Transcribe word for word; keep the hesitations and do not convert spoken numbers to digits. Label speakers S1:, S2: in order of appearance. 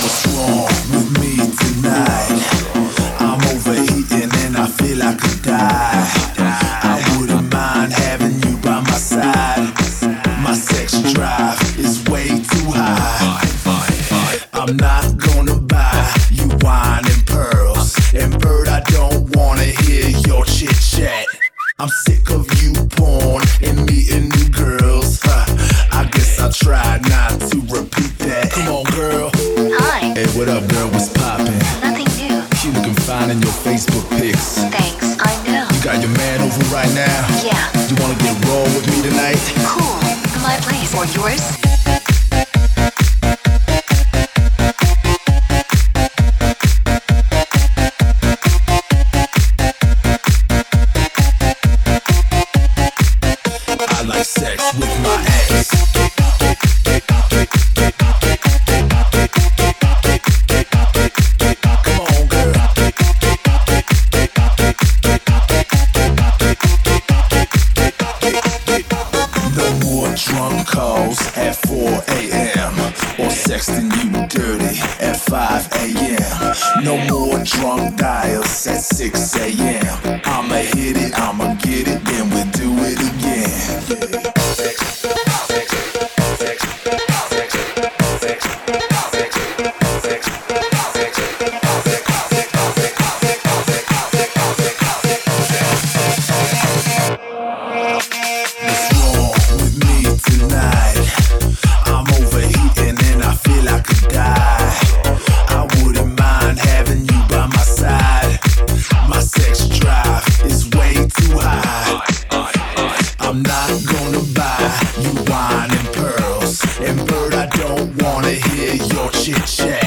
S1: What's wrong with me tonight? I'm overheating and I feel I could die. I wouldn't mind having you by my side. My sex drive is way too high. I'm not gonna buy you wine and pearls. And bird, I don't wanna hear your chit chat. I'm sick of you porn and meeting new girls. Huh, I guess I'll try not to repeat that. Come on, girl.
S2: Hi.
S1: Hey, what up, girl? What's poppin'?
S2: Nothing new.
S1: You looking fine in your Facebook pics.
S2: Thanks, I know.
S1: You got your man over right now?
S2: Yeah.
S1: You wanna get raw with me tonight?
S2: Cool. My place or yours?
S1: I like sex with my ex. Come on, girl. No more drunk calls at four a.m. or sexting you dirty at five a.m. No more drunk dials at six a.m. I'ma hit it, I'ma get it, then we'll do it again. What's wrong with me tonight? I'm overheating and I feel I could die. I wouldn't mind having you by my side. My sex drive is way too high. I'm not gonna buy you wine and pearls. And bird, I don't wanna hear your chit chat.